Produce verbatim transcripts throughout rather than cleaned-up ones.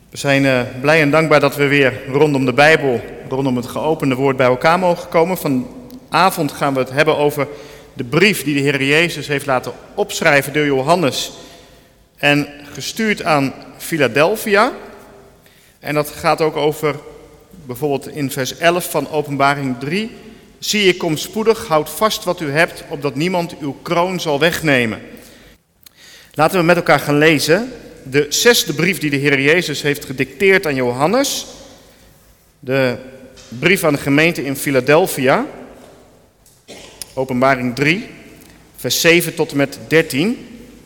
We zijn uh, blij en dankbaar dat we weer rondom de Bijbel, rondom het geopende woord bij elkaar mogen komen. Vanavond gaan we het hebben over de brief die de Heer Jezus heeft laten opschrijven door Johannes en gestuurd aan Philadelphia. En dat gaat ook over, bijvoorbeeld in vers elf van Openbaring drie. Zie, ik kom spoedig, houd vast wat u hebt, opdat niemand uw kroon zal wegnemen. Laten we met elkaar gaan lezen. De zesde brief die de Heer Jezus heeft gedicteerd aan Johannes. De brief aan de gemeente in Philadelphia. Openbaring drie, vers zeven tot en met dertien.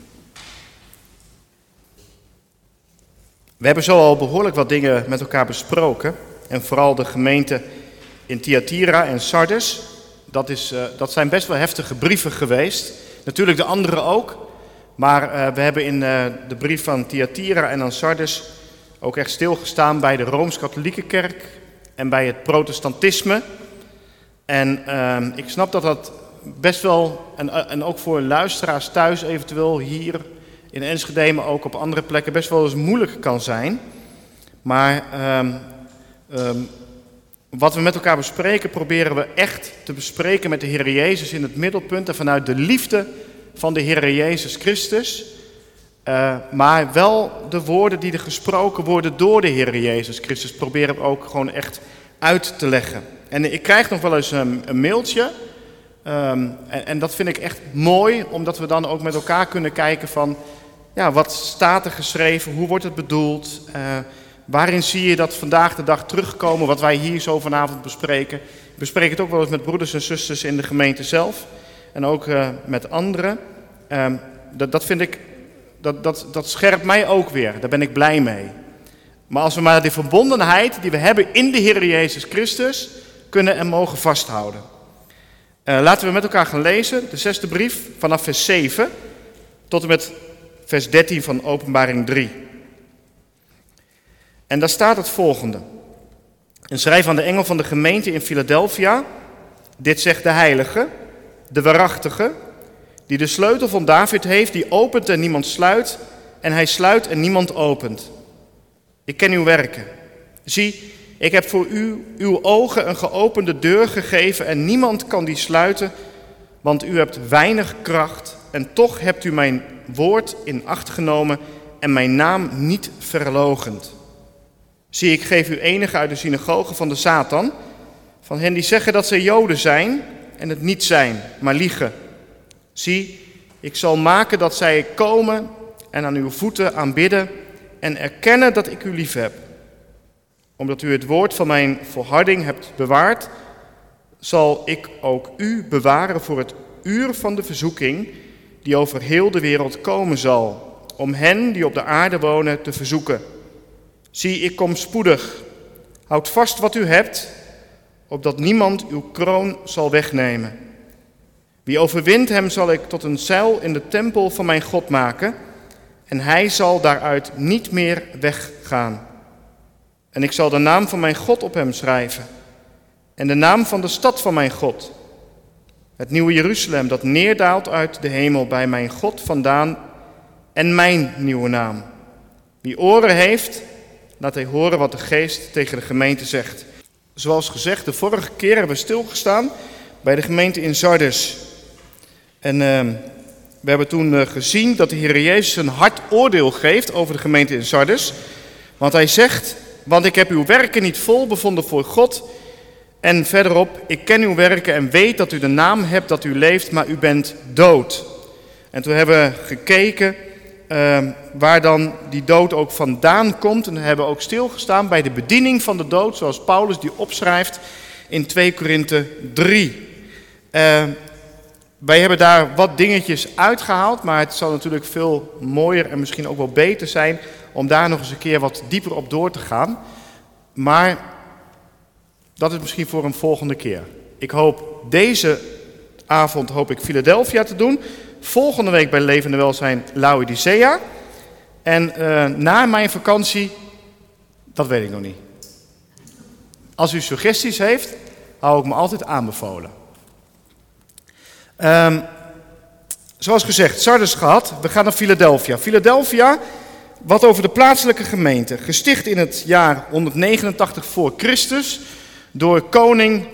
We hebben zo al behoorlijk wat dingen met elkaar besproken. En vooral de gemeente in Thyatira en Sardes. Dat, is, uh, dat zijn best wel heftige brieven geweest. Natuurlijk de andere ook. Maar uh, we hebben in uh, de brief van Thyatira en aan Sardes ook echt stilgestaan bij de Rooms-Katholieke Kerk en bij het protestantisme. En uh, ik snap dat dat best wel, en, en ook voor luisteraars thuis eventueel hier in Enschede, maar ook op andere plekken, best wel eens moeilijk kan zijn. Maar um, um, wat we met elkaar bespreken, proberen we echt te bespreken met de Heer Jezus in het middelpunt en vanuit de liefde van de Heer Jezus Christus, uh, maar wel de woorden die er gesproken worden door de Heer Jezus Christus proberen we ook gewoon echt uit te leggen. En ik krijg nog wel eens een, een mailtje, um, en, en dat vind ik echt mooi, omdat we dan ook met elkaar kunnen kijken van, ja, wat staat er geschreven, hoe wordt het bedoeld, uh, waarin zie je dat vandaag de dag terugkomen, wat wij hier zo vanavond bespreken. Ik bespreek het ook wel eens met broeders en zusters in de gemeente zelf. En ook uh, met anderen. Um, dat, dat vind ik, dat, dat, dat scherpt mij ook weer. Daar ben ik blij mee. Maar als we maar die verbondenheid die we hebben in de Heer Jezus Christus kunnen en mogen vasthouden. Uh, laten we met elkaar gaan lezen. De zesde brief vanaf vers zeven tot en met vers dertien van Openbaring drie. En daar staat het volgende. Een schrijf aan de engel van de gemeente in Philadelphia. Dit zegt de heilige, de waarachtige, die de sleutel van David heeft, die opent en niemand sluit, en hij sluit en niemand opent. Ik ken uw werken. Zie, ik heb voor u uw ogen een geopende deur gegeven en niemand kan die sluiten, want u hebt weinig kracht en toch hebt u mijn woord in acht genomen en mijn naam niet verloochend. Zie, ik geef u enige uit de synagoge van de Satan, van hen die zeggen dat zij Joden zijn en het niet zijn, maar liegen. Zie, ik zal maken dat zij komen en aan uw voeten aanbidden en erkennen dat ik u lief heb. Omdat u het woord van mijn volharding hebt bewaard, zal ik ook u bewaren voor het uur van de verzoeking die over heel de wereld komen zal, om hen die op de aarde wonen te verzoeken. Zie, ik kom spoedig. Houd vast wat u hebt, opdat niemand uw kroon zal wegnemen. Wie overwint, hem zal ik tot een zuil in de tempel van mijn God maken, en hij zal daaruit niet meer weggaan. En ik zal de naam van mijn God op hem schrijven, en de naam van de stad van mijn God, het nieuwe Jeruzalem, dat neerdaalt uit de hemel bij mijn God vandaan, en mijn nieuwe naam. Wie oren heeft, laat hij horen wat de Geest tegen de gemeente zegt. Zoals gezegd, de vorige keer hebben we stilgestaan bij de gemeente in Sardes. En uh, we hebben toen uh, gezien dat de Heer Jezus een hard oordeel geeft over de gemeente in Sardes. Want hij zegt, want ik heb uw werken niet vol bevonden voor God. En verderop, ik ken uw werken en weet dat u de naam hebt dat u leeft, maar u bent dood. En toen hebben we gekeken uh, waar dan die dood ook vandaan komt. En we hebben ook stilgestaan bij de bediening van de dood, zoals Paulus die opschrijft in twee Korinthe drie. Uh, wij hebben daar wat dingetjes uitgehaald, maar het zal natuurlijk veel mooier en misschien ook wel beter zijn om daar nog eens een keer wat dieper op door te gaan. Maar dat is misschien voor een volgende keer. Ik hoop deze avond hoop ik Philadelphia te doen. Volgende week bij Levende Welzijn Laodicea. En uh, na mijn vakantie, dat weet ik nog niet. Als u suggesties heeft, hou ik me altijd aanbevolen. Um, zoals gezegd, Sardes gehad, we gaan naar Philadelphia. Philadelphia, wat over de plaatselijke gemeente. Gesticht in het jaar honderdnegenentachtig voor Christus door koning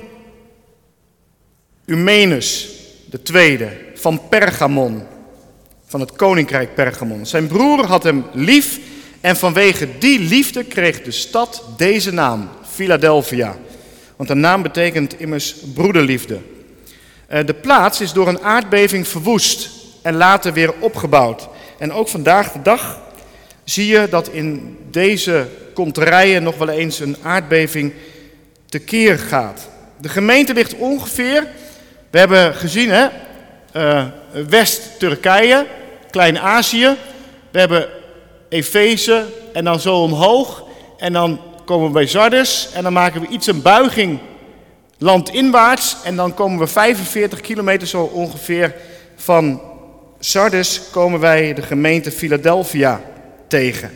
Eumenes de tweede van Pergamon, van het koninkrijk Pergamon. Zijn broer had hem lief en vanwege die liefde kreeg de stad deze naam, Philadelphia. Want de naam betekent immers broederliefde. De plaats is door een aardbeving verwoest en later weer opgebouwd. En ook vandaag de dag zie je dat in deze konterijen nog wel eens een aardbeving tekeer gaat. De gemeente ligt ongeveer, we hebben gezien, hè, uh, West-Turkije, Klein-Azië. We hebben Efeze en dan zo omhoog. En dan komen we bij Sardes en dan maken we iets een buiging landinwaarts. En dan komen we vijfenveertig kilometer zo ongeveer van Sardes komen wij de gemeente Philadelphia tegen.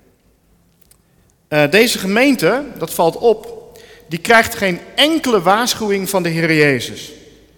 Uh, deze gemeente, dat valt op, die krijgt geen enkele waarschuwing van de Heer Jezus.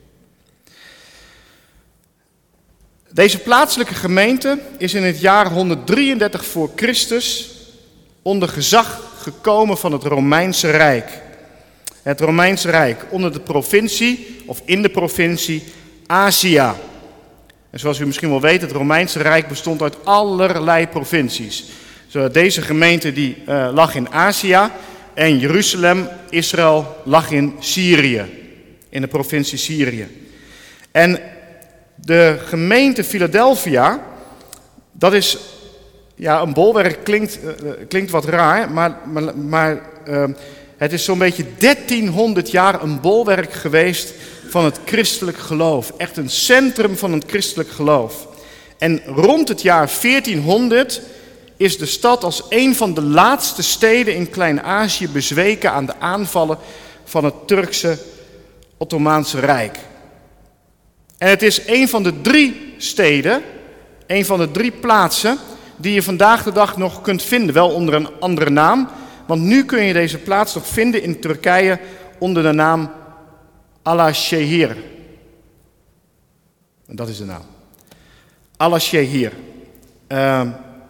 Deze plaatselijke gemeente is in het jaar honderddrieëndertig voor Christus onder gezag gekomen van het Romeinse Rijk. Het Romeinse Rijk onder de provincie, of in de provincie, Asia. En zoals u misschien wel weet, het Romeinse Rijk bestond uit allerlei provincies. Zo, deze gemeente die uh, lag in Azië en Jeruzalem, Israël, lag in Syrië, in de provincie Syrië. En de gemeente Philadelphia, dat is, ja, een bolwerk klinkt, uh, klinkt wat raar, maar, maar, maar uh, het is zo'n beetje dertienhonderd jaar een bolwerk geweest van het christelijk geloof. Echt een centrum van het christelijk geloof. En rond het jaar veertienhonderd is de stad als een van de laatste steden in Klein-Azië bezweken aan de aanvallen van het Turkse Ottomaanse Rijk. En het is een van de drie steden, een van de drie plaatsen die je vandaag de dag nog kunt vinden. Wel onder een andere naam, want nu kun je deze plaats nog vinden in Turkije onder de naam Alaşehir. En dat is de naam. Alaşehir. Uh,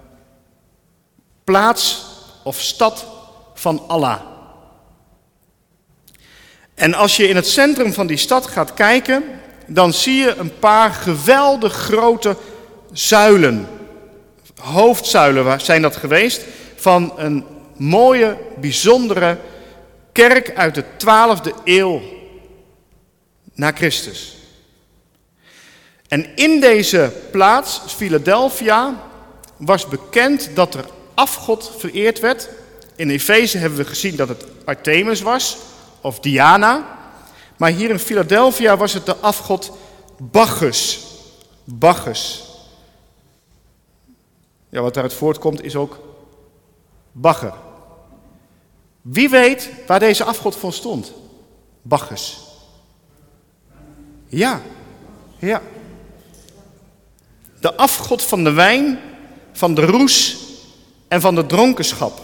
plaats of stad van Allah. En als je in het centrum van die stad gaat kijken, dan zie je een paar geweldig grote zuilen. Hoofdzuilen zijn dat geweest van een mooie, bijzondere kerk uit de twaalfde eeuw na Christus. En in deze plaats, Philadelphia, was bekend dat er afgod vereerd werd. In Efeze hebben we gezien dat het Artemis was, of Diana. Maar hier in Philadelphia was het de afgod Bacchus. Bacchus. Ja, wat daaruit voortkomt is ook bagger. Wie weet waar deze afgod voor stond? Bacchus. Ja, ja. De afgod van de wijn, van de roes en van de dronkenschap.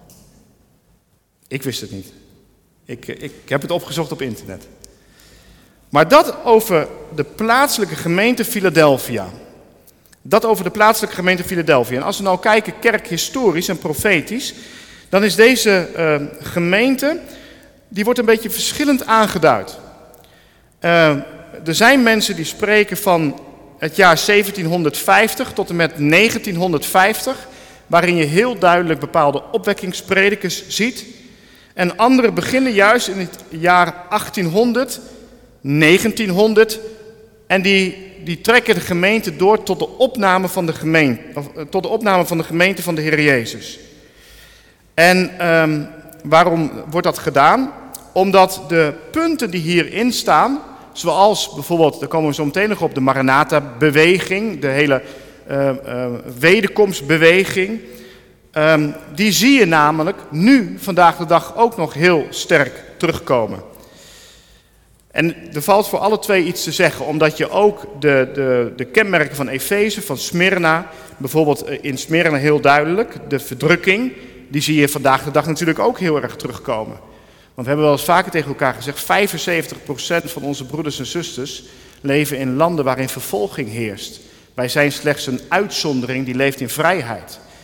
Ik wist het niet. Ik, ik heb het opgezocht op internet. Maar dat over de plaatselijke gemeente Philadelphia. Dat over de plaatselijke gemeente Philadelphia. En als we nou kijken kerkhistorisch en profetisch, dan is deze uh, gemeente, die wordt een beetje verschillend aangeduid. Uh, er zijn mensen die spreken van het jaar zeventienhonderdvijftig tot en met negentienhonderdvijftig, waarin je heel duidelijk bepaalde opwekkingspredikers ziet. En anderen beginnen juist in het jaar achttienhonderd, negentienhonderd en die, die trekken de gemeente door tot de opname van de gemeente, of, tot de opname van de gemeente van de Heer Jezus. En um, waarom wordt dat gedaan? Omdat de punten die hierin staan, zoals bijvoorbeeld, daar komen we zo meteen nog op, de Maranatha-beweging, de hele uh, uh, wederkomstbeweging, um, die zie je namelijk nu, vandaag de dag, ook nog heel sterk terugkomen. En er valt voor alle twee iets te zeggen, omdat je ook de, de, de kenmerken van Efeze, van Smyrna, bijvoorbeeld in Smyrna heel duidelijk, de verdrukking, die zie je vandaag de dag natuurlijk ook heel erg terugkomen. Want we hebben wel eens vaker tegen elkaar gezegd, vijfenzeventig procent van onze broeders en zusters leven in landen waarin vervolging heerst. Wij zijn slechts een uitzondering die leeft in vrijheid.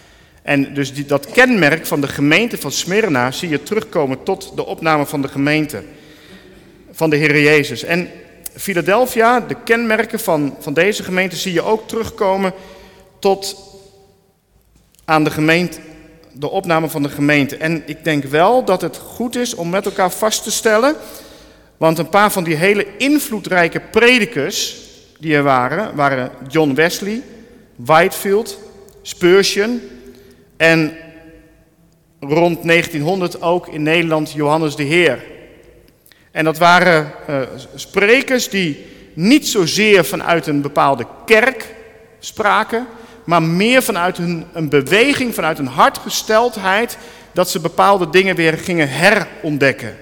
En dus die, dat kenmerk van de gemeente van Smyrna zie je terugkomen tot de opname van de gemeente van de Heer Jezus. En Philadelphia, de kenmerken van, van deze gemeente zie je ook terugkomen tot aan de gemeente, de opname van de gemeente. En ik denk wel dat het goed is om met elkaar vast te stellen, want een paar van die hele invloedrijke predikers die er waren, waren John Wesley, Whitefield, Spurgeon en rond negentienhonderd ook in Nederland Johannes de Heer. En dat waren uh, sprekers die niet zozeer vanuit een bepaalde kerk spraken, maar meer vanuit hun, een beweging, vanuit een hartgesteldheid, dat ze bepaalde dingen weer gingen herontdekken.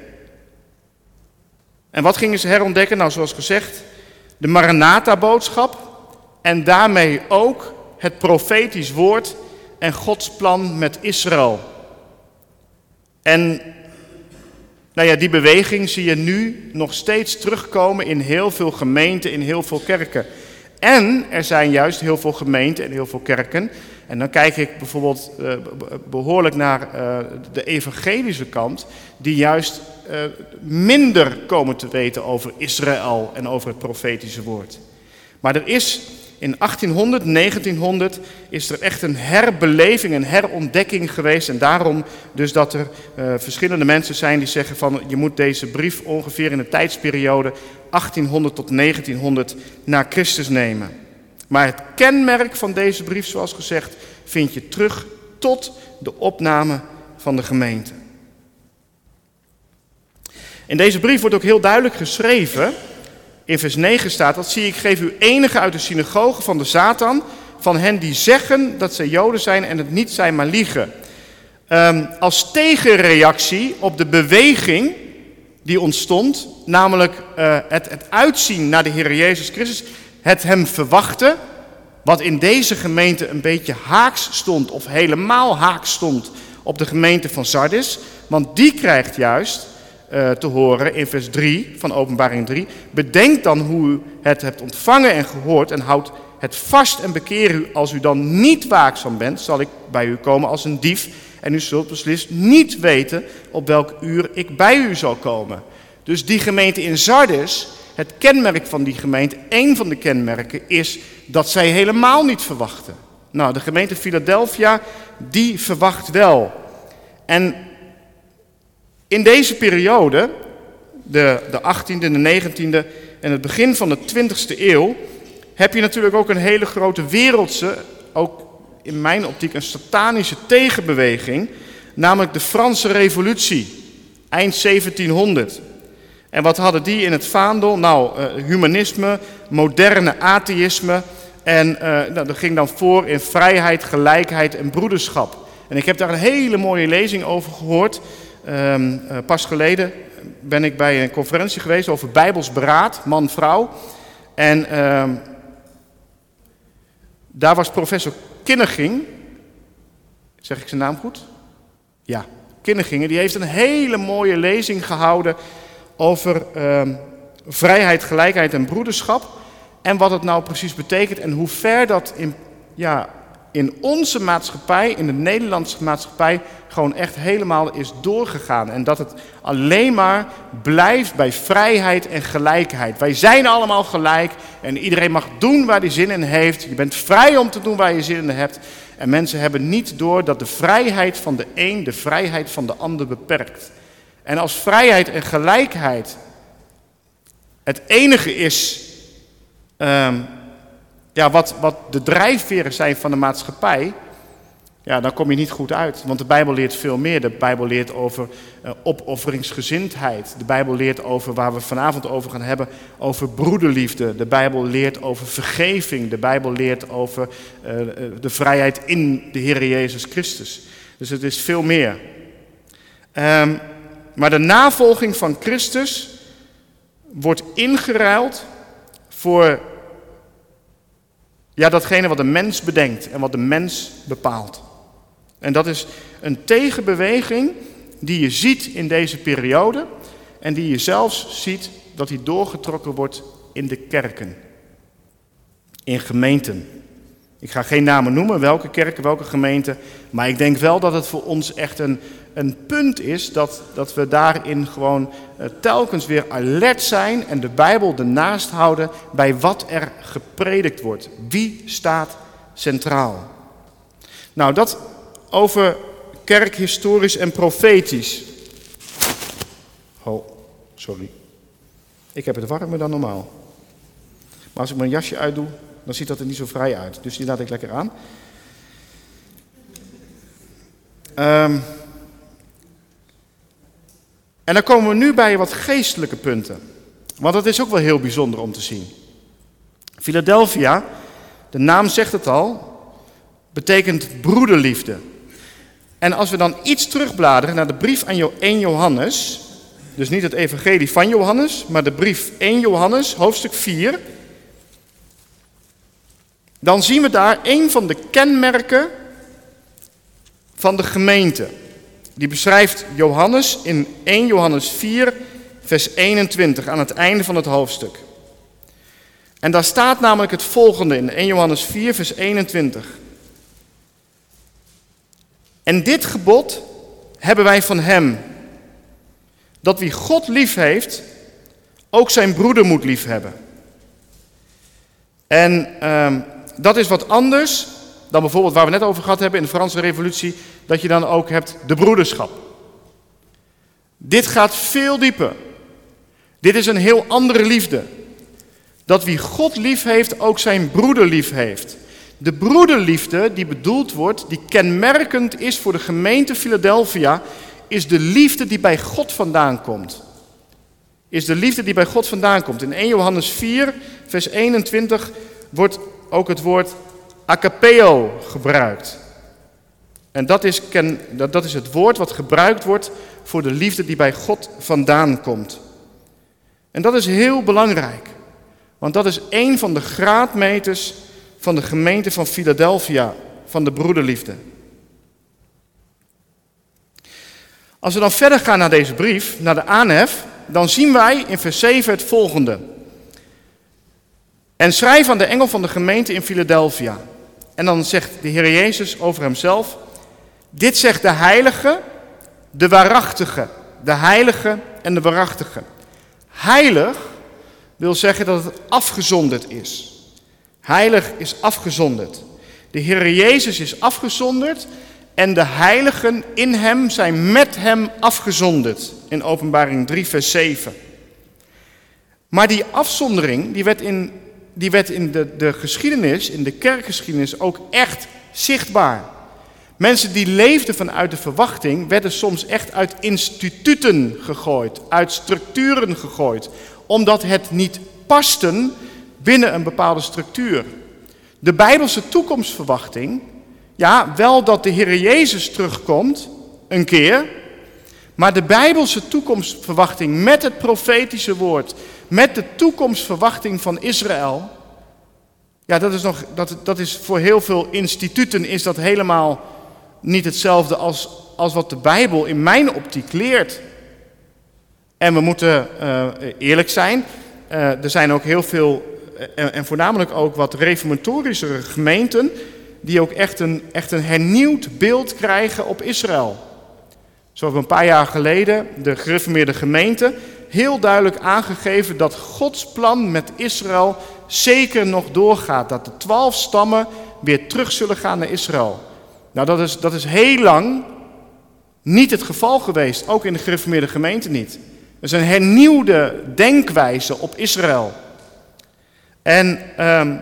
En wat gingen ze herontdekken? Nou, zoals gezegd, de Maranatha-boodschap en daarmee ook het profetisch woord en Gods plan met Israël. En nou ja, die beweging zie je nu nog steeds terugkomen in heel veel gemeenten, in heel veel kerken. En er zijn juist heel veel gemeenten en heel veel kerken. En dan kijk ik bijvoorbeeld uh, behoorlijk naar uh, de evangelische kant, die juist uh, minder komen te weten over Israël en over het profetische woord. Maar er is in achttienhonderd, negentienhonderd is er echt een herbeleving, een herontdekking geweest. En daarom dus dat er uh, verschillende mensen zijn die zeggen van je moet deze brief ongeveer in de tijdsperiode achttienhonderd tot negentienhonderd naar Christus nemen. Maar het kenmerk van deze brief, zoals gezegd, vind je terug tot de opname van de gemeente. In deze brief wordt ook heel duidelijk geschreven, in vers negen staat dat, zie ik geef u enige uit de synagoge van de Satan, van hen die zeggen dat zij Joden zijn en het niet zijn, maar liegen. Um, als tegenreactie op de beweging die ontstond, namelijk uh, het, het uitzien naar de Heer Jezus Christus, het hem verwachten, wat in deze gemeente een beetje haaks stond, of helemaal haaks stond op de gemeente van Sardis, want die krijgt juist uh, te horen in vers drie van Openbaring drie, bedenk dan hoe u het hebt ontvangen en gehoord en houd het vast en bekeer u. Als u dan niet waakzaam bent, zal ik bij u komen als een dief en u zult beslist niet weten op welk uur ik bij u zal komen. Dus die gemeente in Sardis, het kenmerk van die gemeente, één van de kenmerken, is dat zij helemaal niet verwachten. Nou, de gemeente Philadelphia, die verwacht wel. En in deze periode, de, de achttiende, de negentiende en het begin van de twintigste eeuw, heb je natuurlijk ook een hele grote wereldse, ook in mijn optiek een satanische tegenbeweging, namelijk de Franse Revolutie, eind zeventienhonderd. En wat hadden die in het vaandel? Nou, uh, humanisme, moderne atheïsme en uh, nou, dat ging dan voor in vrijheid, gelijkheid en broederschap. En ik heb daar een hele mooie lezing over gehoord. Um, uh, pas geleden ben ik bij een conferentie geweest over Bijbels beraad, man-vrouw. En uh, daar was professor Kinneging, zeg ik zijn naam goed? Ja, Kinneging, die heeft een hele mooie lezing gehouden over uh, vrijheid, gelijkheid en broederschap. En wat het nou precies betekent en hoe ver dat in, ja, in onze maatschappij, in de Nederlandse maatschappij, gewoon echt helemaal is doorgegaan. En dat het alleen maar blijft bij vrijheid en gelijkheid. Wij zijn allemaal gelijk en iedereen mag doen waar hij zin in heeft. Je bent vrij om te doen waar je zin in hebt. En mensen hebben niet door dat de vrijheid van de een de vrijheid van de ander beperkt. En als vrijheid en gelijkheid het enige is um, ja, wat, wat de drijfveren zijn van de maatschappij, ja, dan kom je niet goed uit. Want de Bijbel leert veel meer. De Bijbel leert over uh, opofferingsgezindheid. De Bijbel leert over, waar we vanavond over gaan hebben, over broederliefde. De Bijbel leert over vergeving. De Bijbel leert over uh, de vrijheid in de Heer Jezus Christus. Dus het is veel meer. Um, maar de navolging van Christus wordt ingeruild voor ja, datgene wat de mens bedenkt en wat de mens bepaalt. En dat is een tegenbeweging die je ziet in deze periode en die je zelfs ziet dat die doorgetrokken wordt in de kerken, in gemeenten, Ik ga geen namen noemen, welke kerken, welke gemeenten. Maar ik denk wel dat het voor ons echt een, een punt is dat, dat we daarin gewoon uh, telkens weer alert zijn en de Bijbel ernaast houden bij wat er gepredikt wordt. Wie staat centraal? Nou, dat over kerk historisch en profetisch. Oh, sorry. Ik heb het warmer dan normaal. Maar als ik mijn jasje uitdoe, dan ziet dat er niet zo vrij uit. Dus die laat ik lekker aan. Um, en dan komen we nu bij wat geestelijke punten. Want dat is ook wel heel bijzonder om te zien. Philadelphia, de naam zegt het al, betekent broederliefde. En als we dan iets terugbladeren naar de brief aan eerste Johannes, dus niet het evangelie van Johannes, maar de brief eerste Johannes, hoofdstuk vier, dan zien we daar een van de kenmerken van de gemeente. Die beschrijft Johannes in eerste Johannes vier, vers eenentwintig, aan het einde van het hoofdstuk. En daar staat namelijk het volgende in eerste Johannes vier, vers eenentwintig. En dit gebod hebben wij van hem, dat wie God lief heeft, ook zijn broeder moet lief hebben. En uh, dat is wat anders dan bijvoorbeeld waar we net over gehad hebben in de Franse Revolutie, dat je dan ook hebt de broederschap. Dit gaat veel dieper. Dit is een heel andere liefde. Dat wie God lief heeft, ook zijn broeder lief heeft. De broederliefde die bedoeld wordt, die kenmerkend is voor de gemeente Philadelphia, is de liefde die bij God vandaan komt. Is de liefde die bij God vandaan komt. In eerste Johannes vier, vers eenentwintig wordt ook het woord agapeo gebruikt. En dat is, ken, dat, dat is het woord wat gebruikt wordt voor de liefde die bij God vandaan komt. En dat is heel belangrijk. Want dat is één van de graadmeters van de gemeente van Philadelphia, van de broederliefde. Als we dan verder gaan naar deze brief, naar de aanhef, dan zien wij in vers zeven het volgende. En schrijf aan de engel van de gemeente in Philadelphia. En dan zegt de Heer Jezus over hemzelf, dit zegt de heilige, de waarachtige, de heilige en de waarachtige. Heilig wil zeggen dat het afgezonderd is. Heilig is afgezonderd. De Heer Jezus is afgezonderd en de heiligen in hem zijn met hem afgezonderd. In Openbaring drie, vers zeven. Maar die afzondering, die werd in, die werd in de, de geschiedenis, in de kerkgeschiedenis ook echt zichtbaar. Mensen die leefden vanuit de verwachting, werden soms echt uit instituten gegooid, uit structuren gegooid, omdat het niet paste binnen een bepaalde structuur. De Bijbelse toekomstverwachting, ja, wel dat de Heer Jezus terugkomt, een keer, maar de Bijbelse toekomstverwachting met het profetische woord, met de toekomstverwachting van Israël, ja, dat is nog, dat, dat is voor heel veel instituten is dat helemaal niet hetzelfde als, als wat de Bijbel in mijn optiek leert. En we moeten uh, eerlijk zijn, uh, er zijn ook heel veel, uh, en voornamelijk ook wat reformatorische gemeenten, die ook echt een, echt een hernieuwd beeld krijgen op Israël. Zo hebben we een paar jaar geleden de gereformeerde gemeente heel duidelijk aangegeven dat Gods plan met Israël zeker nog doorgaat. Dat de twaalf stammen weer terug zullen gaan naar Israël. Nou, dat is, dat is heel lang niet het geval geweest, ook in de gereformeerde gemeente niet. Het is een hernieuwde denkwijze op Israël. En um,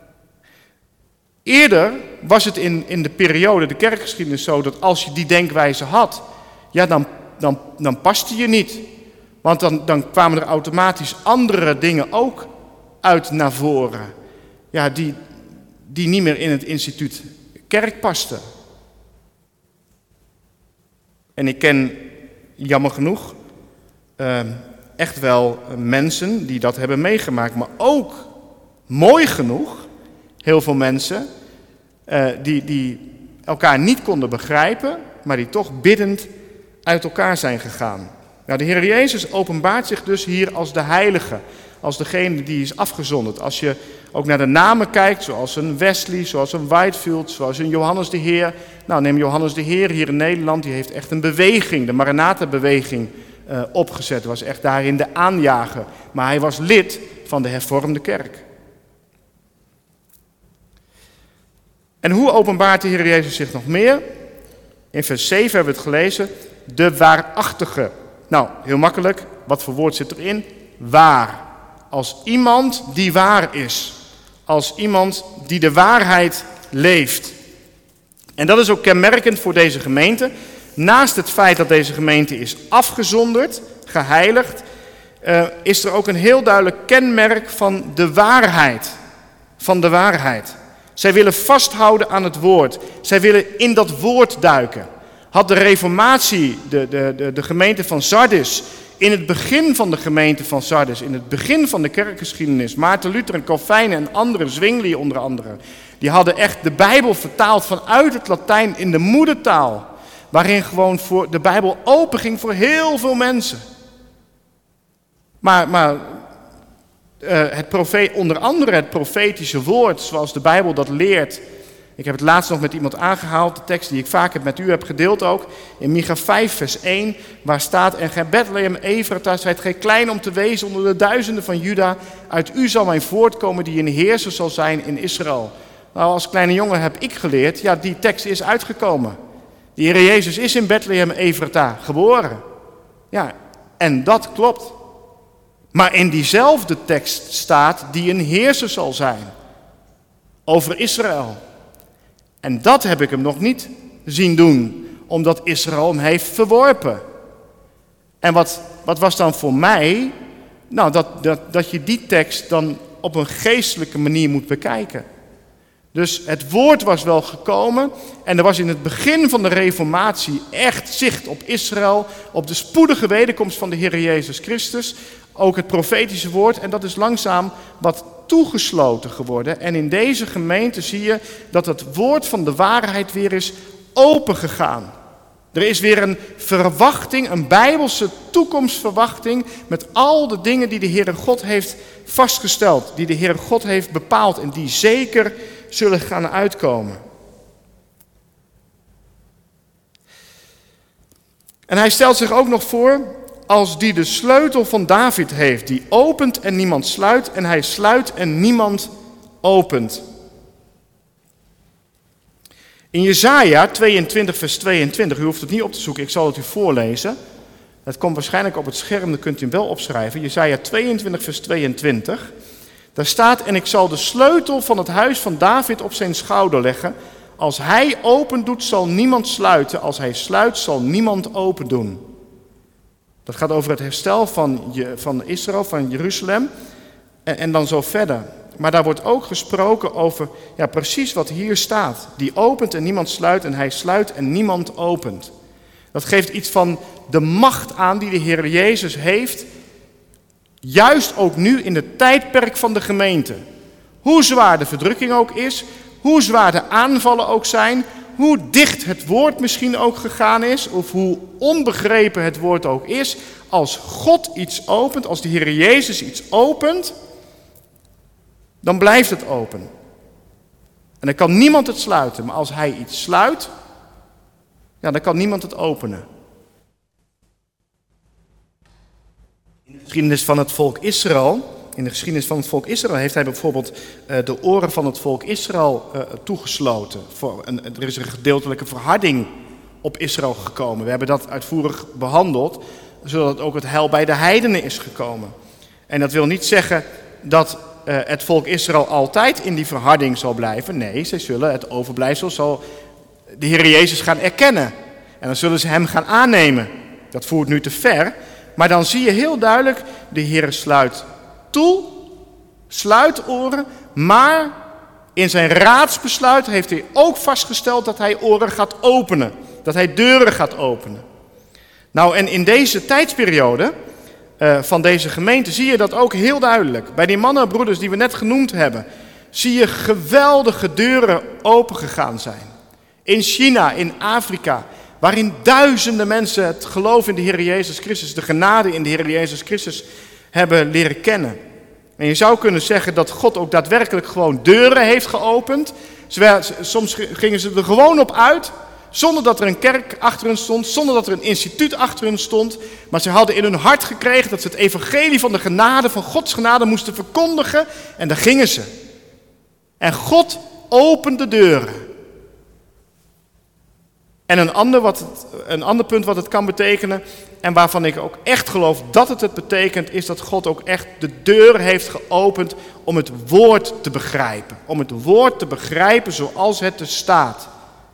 eerder was het in, in de periode, de kerkgeschiedenis zo, dat als je die denkwijze had, ja, dan, dan, dan paste je niet. Want dan, dan kwamen er automatisch andere dingen ook uit naar voren. Ja, die, die niet meer in het instituut kerk pasten. En ik ken, jammer genoeg, uh, echt wel mensen die dat hebben meegemaakt. Maar ook, mooi genoeg, heel veel mensen uh, die, die elkaar niet konden begrijpen, maar die toch biddend uit elkaar zijn gegaan. Nou, de Heer Jezus openbaart zich dus hier als de heilige, als degene die is afgezonderd. Als je, ook naar de namen kijkt, zoals een Wesley, zoals een Whitefield, zoals een Johannes de Heer. Nou, neem Johannes de Heer hier in Nederland, die heeft echt een beweging, de Maranatha-beweging uh, opgezet. Was echt daarin de aanjager. Maar hij was lid van de hervormde kerk. En hoe openbaart de Heer Jezus zich nog meer? In vers zeven hebben we het gelezen, de waarachtige. Nou, heel makkelijk, wat voor woord zit erin? Waar. Als iemand die waar is. Als iemand die de waarheid leeft. En dat is ook kenmerkend voor deze gemeente. Naast het feit dat deze gemeente is afgezonderd, geheiligd, uh, is er ook een heel duidelijk kenmerk van de waarheid. Van de waarheid. Zij willen vasthouden aan het woord. Zij willen in dat woord duiken. Had de Reformatie, de, de, de, de gemeente van Sardis, in het begin van de gemeente van Sardis, in het begin van de kerkgeschiedenis, Maarten Luther en Calvijn en anderen, Zwingli onder andere, die hadden echt de Bijbel vertaald vanuit het Latijn in de moedertaal, waarin gewoon voor de Bijbel open ging voor heel veel mensen. Maar, maar uh, het profe- onder andere het profetische woord, zoals de Bijbel dat leert. Ik heb het laatst nog met iemand aangehaald, de tekst die ik vaak met u heb gedeeld ook, in Micha vijf vers één, waar staat, en gij Bethlehem Efrata, zijt gij klein om te wezen onder de duizenden van Juda, uit u zal mijn voortkomen die een heerser zal zijn in Israël. Nou, als kleine jongen heb ik geleerd, ja, die tekst is uitgekomen. De Heer Jezus is in Bethlehem Efrata geboren. Ja, en dat klopt. Maar in diezelfde tekst staat die een heerser zal zijn over Israël. En dat heb ik hem nog niet zien doen, omdat Israël hem heeft verworpen. En wat, wat was dan voor mij? Nou, dat, dat, dat je die tekst dan op een geestelijke manier moet bekijken. Dus het woord was wel gekomen en er was in het begin van de Reformatie echt zicht op Israël, op de spoedige wederkomst van de Heer Jezus Christus, ook het profetische woord, en dat is langzaam wat toegesloten geworden. En in deze gemeente zie je dat het woord van de waarheid weer is opengegaan. Er is weer een verwachting, een bijbelse toekomstverwachting met al de dingen die de Heere God heeft vastgesteld, die de Heere God heeft bepaald en die zeker zullen gaan uitkomen. En hij stelt zich ook nog voor als die de sleutel van David heeft, die opent en niemand sluit, en hij sluit en niemand opent. In Jesaja tweeëntwintig vers tweeëntwintig, u hoeft het niet op te zoeken, ik zal het u voorlezen. Het komt waarschijnlijk op het scherm, dan kunt u hem wel opschrijven. Jesaja tweeëntwintig vers tweeëntwintig. Daar staat, en ik zal de sleutel van het huis van David op zijn schouder leggen. Als hij open doet, zal niemand sluiten. Als hij sluit, zal niemand open doen. Dat gaat over het herstel van, je, van Israël, van Jeruzalem. En, en dan zo verder. Maar daar wordt ook gesproken over ja, precies wat hier staat. Die opent en niemand sluit en hij sluit en niemand opent. Dat geeft iets van de macht aan die de Heer Jezus heeft. Juist ook nu in het tijdperk van de gemeente. Hoe zwaar de verdrukking ook is, hoe zwaar de aanvallen ook zijn, hoe dicht het woord misschien ook gegaan is, of hoe onbegrepen het woord ook is. Als God iets opent, als de Heer Jezus iets opent, dan blijft het open. En dan kan niemand het sluiten, maar als hij iets sluit, ja, dan kan niemand het openen. In de geschiedenis van het volk Israël, in de geschiedenis van het volk Israël heeft hij bijvoorbeeld uh, de oren van het volk Israël uh, toegesloten. Voor een, er is een gedeeltelijke verharding op Israël gekomen. We hebben dat uitvoerig behandeld, zodat ook het heil bij de heidenen is gekomen. En dat wil niet zeggen dat uh, het volk Israël altijd in die verharding zal blijven. Nee, zij zullen het overblijfsel zal de Heer Jezus gaan erkennen. En dan zullen ze hem gaan aannemen. Dat voert nu te ver. Maar dan zie je heel duidelijk, de Heer sluit toe, sluit oren, maar in zijn raadsbesluit heeft hij ook vastgesteld dat hij oren gaat openen. Dat hij deuren gaat openen. Nou, en in deze tijdsperiode uh, van deze gemeente zie je dat ook heel duidelijk. Bij die mannen en broeders die we net genoemd hebben, zie je geweldige deuren opengegaan zijn. In China, in Afrika, waarin duizenden mensen het geloof in de Heer Jezus Christus, de genade in de Heer Jezus Christus hebben leren kennen. En je zou kunnen zeggen dat God ook daadwerkelijk gewoon deuren heeft geopend. Soms gingen ze er gewoon op uit, zonder dat er een kerk achter hen stond, zonder dat er een instituut achter hen stond. Maar ze hadden in hun hart gekregen dat ze het evangelie van de genade, van Gods genade moesten verkondigen. En daar gingen ze. En God opende deuren. En een ander, wat het, een ander punt wat het kan betekenen, en waarvan ik ook echt geloof dat het het betekent, is dat God ook echt de deur heeft geopend om het woord te begrijpen. Om het woord te begrijpen zoals het er staat.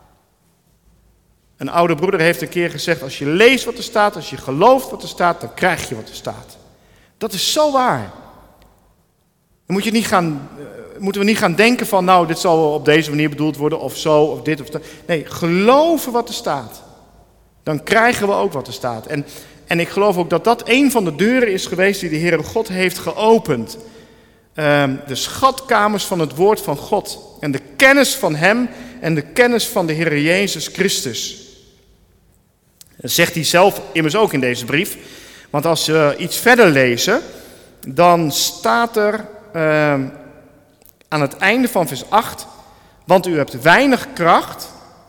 Een oude broeder heeft een keer gezegd, als je leest wat er staat, als je gelooft wat er staat, dan krijg je wat er staat. Dat is zo waar. Dan moet je niet gaan, moeten we niet gaan denken van, nou, dit zal op deze manier bedoeld worden, of zo, of dit, of dat. Nee, geloven wat er staat. Dan krijgen we ook wat er staat. En, en ik geloof ook dat dat een van de deuren is geweest die de Heere God heeft geopend. Uh, de schatkamers van het woord van God. En de kennis van Hem en de kennis van de Heere Jezus Christus. Dat zegt hij zelf immers ook in deze brief. Want als we iets verder lezen, dan staat er uh, aan het einde van vers acht. Want u hebt weinig kracht...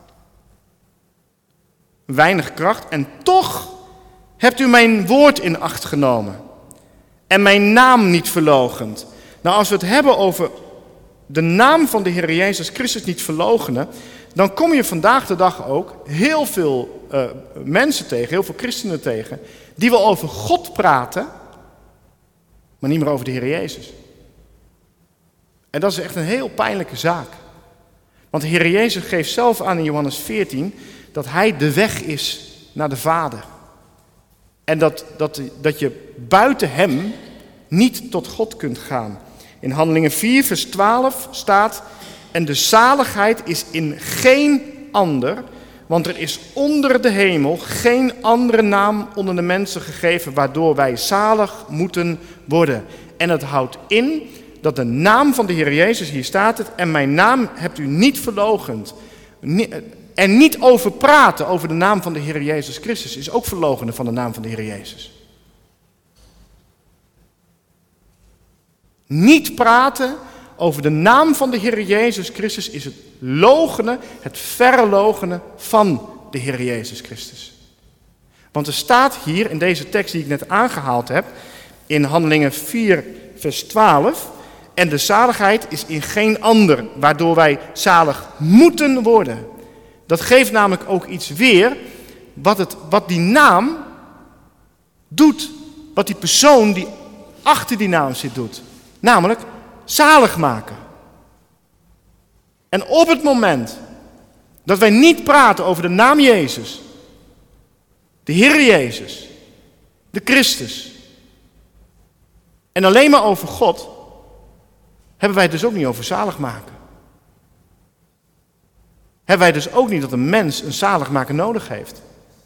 Weinig kracht en toch hebt u mijn woord in acht genomen. En mijn naam niet verloochend. Nou, als we het hebben over de naam van de Heer Jezus Christus niet verloochenen, dan kom je vandaag de dag ook heel veel uh, mensen tegen, heel veel christenen tegen, die wel over God praten, maar niet meer over de Heer Jezus. En dat is echt een heel pijnlijke zaak. Want de Heer Jezus geeft zelf aan in Johannes veertien... dat Hij de weg is naar de Vader. En dat, dat, dat je buiten Hem niet tot God kunt gaan. In Handelingen vier vers twaalf staat... En de zaligheid is in geen ander... want er is onder de hemel geen andere naam onder de mensen gegeven... waardoor wij zalig moeten worden. En het houdt in dat de naam van de Heer Jezus, hier staat het... en mijn naam hebt u niet verloochend... En niet over praten over de naam van de Heer Jezus Christus is ook verloochenen van de naam van de Heer Jezus. Niet praten over de naam van de Heer Jezus Christus is het loochenen, het verloochenen van de Heer Jezus Christus. Want er staat hier in deze tekst die ik net aangehaald heb, in Handelingen vier vers twaalf, en de zaligheid is in geen ander, waardoor wij zalig moeten worden. Dat geeft namelijk ook iets weer wat, het, wat die naam doet. Wat die persoon die achter die naam zit doet. Namelijk zalig maken. En op het moment dat wij niet praten over de naam Jezus. De Heer Jezus. De Christus. En alleen maar over God. Hebben wij het dus ook niet over zalig maken. Hebben wij dus ook niet dat een mens een zaligmaker nodig heeft.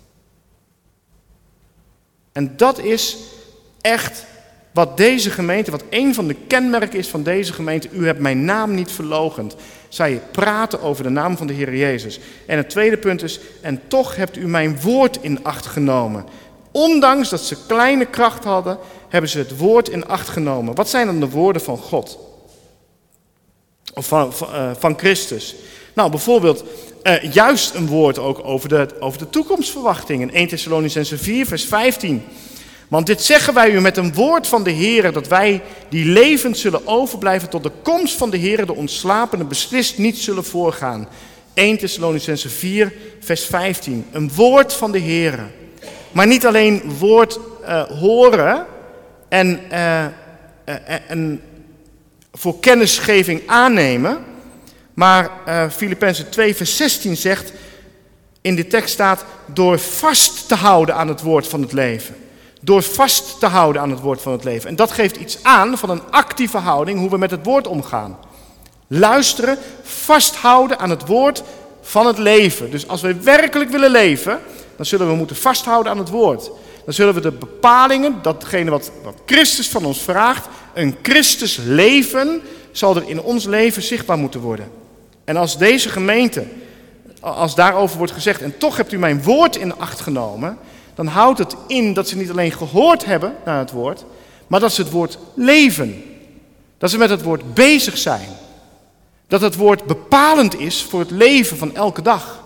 En dat is echt wat deze gemeente, wat een van de kenmerken is van deze gemeente. U hebt mijn naam niet verloochend. Zij praten over de naam van de Heer Jezus. En het tweede punt is, en toch hebt u mijn woord in acht genomen. Ondanks dat ze kleine kracht hadden, hebben ze het woord in acht genomen. Wat zijn dan de woorden van God? Of van, van, uh, van Christus? Nou, bijvoorbeeld uh, juist een woord ook over de, over de toekomstverwachtingen. Eerste Thessalonicenzen vier vers vijftien. Want dit zeggen wij u met een woord van de Heer, dat wij die levend zullen overblijven tot de komst van de Heer, de ontslapenen beslist niet zullen voorgaan. Eerste Thessalonicenzen vier vers vijftien. Een woord van de Heer. Maar niet alleen woord uh, horen en, uh, uh, en voor kennisgeving aannemen. Maar uh, Filippenzen twee vers zestien zegt, in de tekst staat, door vast te houden aan het woord van het leven. Door vast te houden aan het woord van het leven. En dat geeft iets aan van een actieve houding, hoe we met het woord omgaan. Luisteren, vasthouden aan het woord van het leven. Dus als wij werkelijk willen leven, dan zullen we moeten vasthouden aan het woord. Dan zullen we de bepalingen, datgene wat, wat Christus van ons vraagt, een Christus leven, zal er in ons leven zichtbaar moeten worden. En als deze gemeente, als daarover wordt gezegd, en toch hebt u mijn woord in acht genomen, dan houdt het in dat ze niet alleen gehoord hebben naar het woord, maar dat ze het woord leven. Dat ze met het woord bezig zijn. Dat het woord bepalend is voor het leven van elke dag.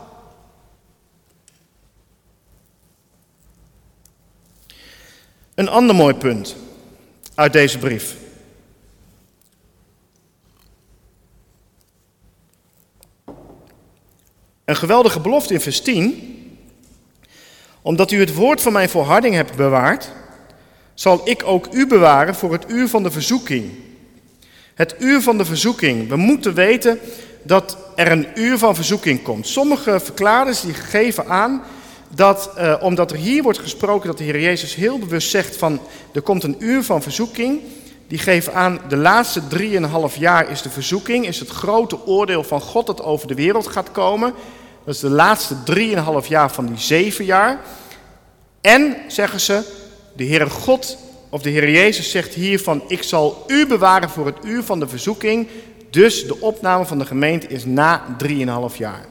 Een ander mooi punt uit deze brief. Een geweldige belofte in vers tien. Omdat u het woord van mijn volharding hebt bewaard, zal ik ook u bewaren voor het uur van de verzoeking. Het uur van de verzoeking. We moeten weten dat er een uur van verzoeking komt. Sommige verklaarders die geven aan dat, uh, omdat er hier wordt gesproken dat de Heer Jezus heel bewust zegt van er komt een uur van verzoeking. Die geven aan de laatste drieënhalf jaar is de verzoeking, is het grote oordeel van God dat over de wereld gaat komen. Dat is de laatste drieënhalf jaar van die zeven jaar. En, zeggen ze, de Heere God, of de Heer Jezus zegt hier van, ik zal u bewaren voor het uur van de verzoeking. Dus de opname van de gemeente is na drieënhalf jaar.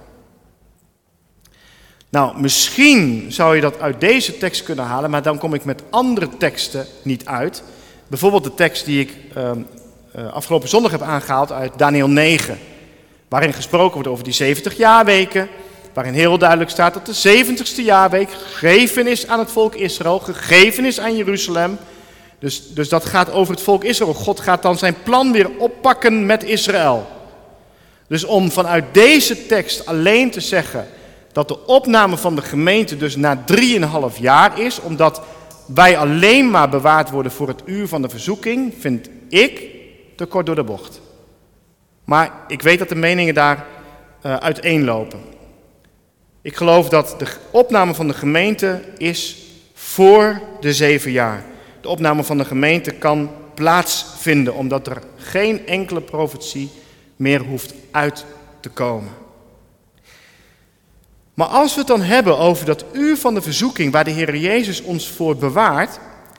Nou, misschien zou je dat uit deze tekst kunnen halen, maar dan kom ik met andere teksten niet uit. Bijvoorbeeld de tekst die ik uh, uh, afgelopen zondag heb aangehaald uit Daniël negen. Waarin gesproken wordt over die zeventig jaarweken. Waarin heel duidelijk staat dat de zeventigste jaarweek gegeven is aan het volk Israël. Gegeven is aan Jeruzalem. Dus, dus dat gaat over het volk Israël. God gaat dan zijn plan weer oppakken met Israël. Dus om vanuit deze tekst alleen te zeggen dat de opname van de gemeente dus na drieënhalf jaar is, omdat wij alleen maar bewaard worden voor het uur van de verzoeking, vind ik te kort door de bocht. Maar ik weet dat de meningen daar uh, uiteenlopen. Ik geloof dat de opname van de gemeente is voor de zeven jaar. De opname van de gemeente kan plaatsvinden, omdat er geen enkele profetie meer hoeft uit te komen. Maar als we het dan hebben over dat uur van de verzoeking waar de Heer Jezus ons voor bewaart,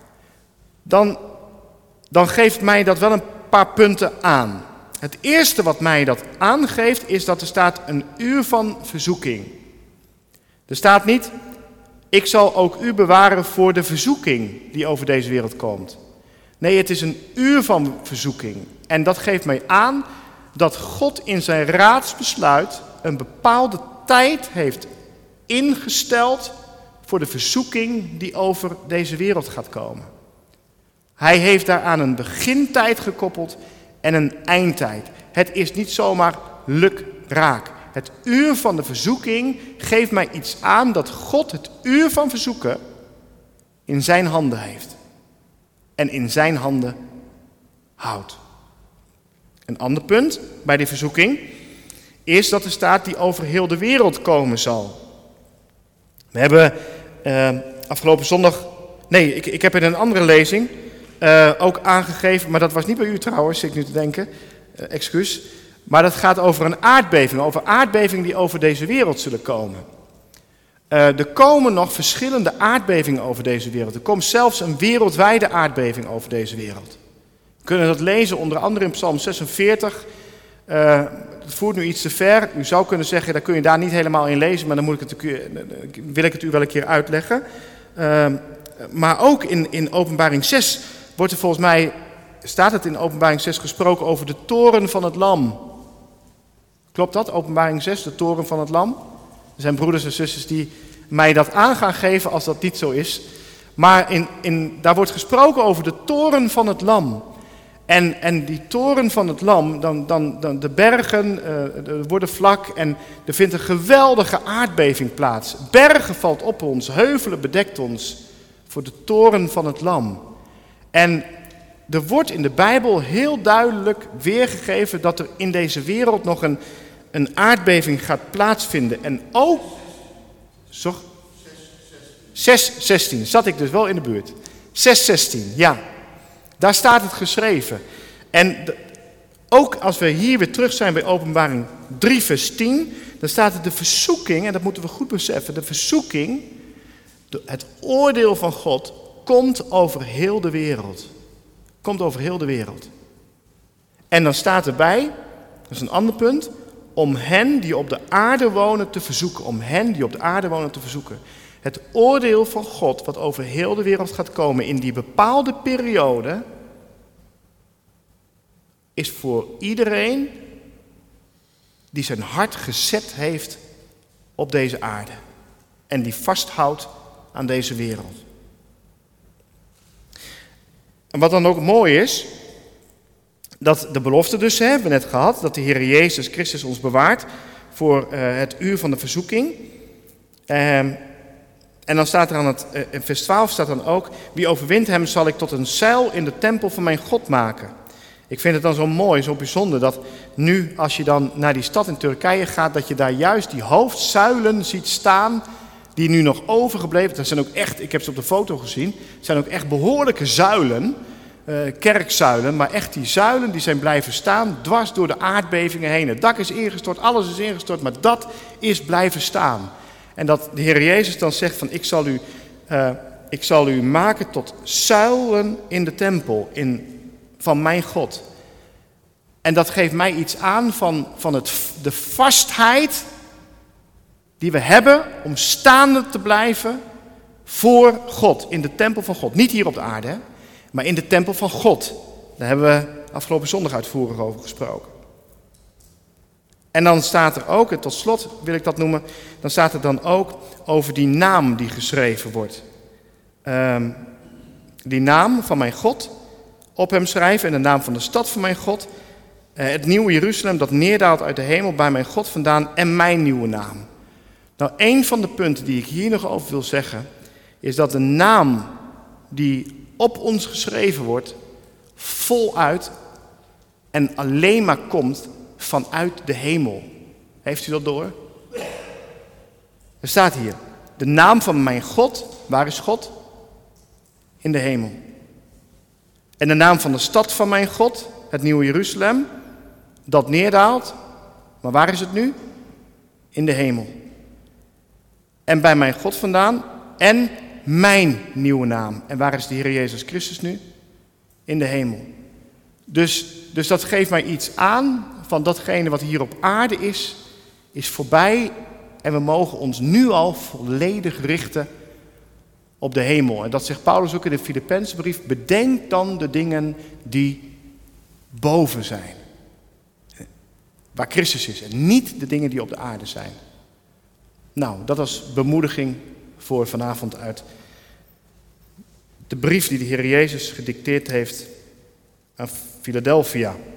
dan, dan geeft mij dat wel een paar punten aan. Het eerste wat mij dat aangeeft is dat er staat een uur van verzoeking. Er staat niet, ik zal ook u bewaren voor de verzoeking die over deze wereld komt. Nee, het is een uur van verzoeking. En dat geeft mij aan dat God in zijn raadsbesluit een bepaalde tijd heeft ingesteld voor de verzoeking die over deze wereld gaat komen. Hij heeft daaraan een begintijd gekoppeld en een eindtijd. Het is niet zomaar lukraak. Het uur van de verzoeking geeft mij iets aan dat God het uur van verzoeken in zijn handen heeft. En in zijn handen houdt. Een ander punt bij die verzoeking is dat er staat die over heel de wereld komen zal. We hebben uh, afgelopen zondag, nee, ik, ik heb in een andere lezing uh, ook aangegeven, maar dat was niet bij u trouwens, zit ik nu te denken, uh, excuus. Maar dat gaat over een aardbeving, over aardbevingen die over deze wereld zullen komen. Uh, er komen nog verschillende aardbevingen over deze wereld. Er komt zelfs een wereldwijde aardbeving over deze wereld. We kunnen dat lezen onder andere in Psalm zesenveertig. Uh, het voert nu iets te ver. U zou kunnen zeggen, daar kun je daar niet helemaal in lezen, maar dan moet ik het, wil ik het u wel een keer uitleggen. Uh, maar ook in, in Openbaring zes wordt er volgens mij, staat het in Openbaring zes gesproken over de toren van het lam. Klopt dat? Openbaring zes, de toren van het lam. Er zijn broeders en zusters die mij dat aan gaan geven als dat niet zo is. Maar in, in, daar wordt gesproken over de toren van het lam. En, en die toren van het lam, dan, dan, dan de bergen uh, worden vlak en er vindt een geweldige aardbeving plaats. Bergen valt op ons, heuvelen bedekt ons voor de toren van het lam. En er wordt in de Bijbel heel duidelijk weergegeven dat er in deze wereld nog een, een aardbeving gaat plaatsvinden. En ook, zo, zes zestien, zat ik dus wel in de buurt. zes zestien, ja. Daar staat het geschreven. En de, ook als we hier weer terug zijn bij Openbaring drie vers tien, dan staat er de verzoeking, en dat moeten we goed beseffen, de verzoeking, het oordeel van God, komt over heel de wereld. Komt over heel de wereld. En dan staat erbij, dat is een ander punt, om hen die op de aarde wonen te verzoeken. Om hen die op de aarde wonen te verzoeken. Het oordeel van God wat over heel de wereld gaat komen in die bepaalde periode, is voor iedereen die zijn hart gezet heeft op deze aarde. En die vasthoudt aan deze wereld. En wat dan ook mooi is, dat de belofte dus, hè, hebben we net gehad, dat de Heer Jezus Christus ons bewaart voor uh, het uur van de verzoeking. Uh, en dan staat er aan het, uh, in vers twaalf staat dan ook, wie overwint hem zal ik tot een zuil in de tempel van mijn God maken. Ik vind het dan zo mooi, zo bijzonder, dat nu als je dan naar die stad in Turkije gaat, dat je daar juist die hoofdzuilen ziet staan, die nu nog overgebleven. Dat zijn ook echt, ik heb ze op de foto gezien, zijn ook echt behoorlijke zuilen, uh, kerkzuilen, maar echt die zuilen die zijn blijven staan, dwars door de aardbevingen heen. Het dak is ingestort, alles is ingestort, maar dat is blijven staan. En dat de Heer Jezus dan zegt van, ik zal u, uh, ik zal u maken tot zuilen in de tempel, in, van mijn God. En dat geeft mij iets aan van, van het, de vastheid die we hebben om staande te blijven voor God, in de tempel van God. Niet hier op de aarde, hè, maar in de tempel van God. Daar hebben we afgelopen zondag uitvoerig over gesproken. En dan staat er ook, en tot slot wil ik dat noemen, dan staat er dan ook over die naam die geschreven wordt. Um, die naam van mijn God op hem schrijven en de naam van de stad van mijn God. Uh, het nieuwe Jeruzalem dat neerdaalt uit de hemel bij mijn God vandaan en mijn nieuwe naam. Nou, een van de punten die ik hier nog over wil zeggen, is dat de naam die op ons geschreven wordt, voluit en alleen maar komt vanuit de hemel. Heeft u dat door? Er staat hier, de naam van mijn God, waar is God? In de hemel. En de naam van de stad van mijn God, het nieuwe Jeruzalem, dat neerdaalt, maar waar is het nu? In de hemel. En bij mijn God vandaan en mijn nieuwe naam. En waar is de Heer Jezus Christus nu? In de hemel. Dus, dus dat geeft mij iets aan van datgene wat hier op aarde is, is voorbij. En we mogen ons nu al volledig richten op de hemel. En dat zegt Paulus ook in de Filippenzenbrief. Bedenk dan de dingen die boven zijn. Waar Christus is en niet de dingen die op de aarde zijn. Nou, dat was bemoediging voor vanavond uit de brief die de Heer Jezus gedicteerd heeft aan Philadelphia.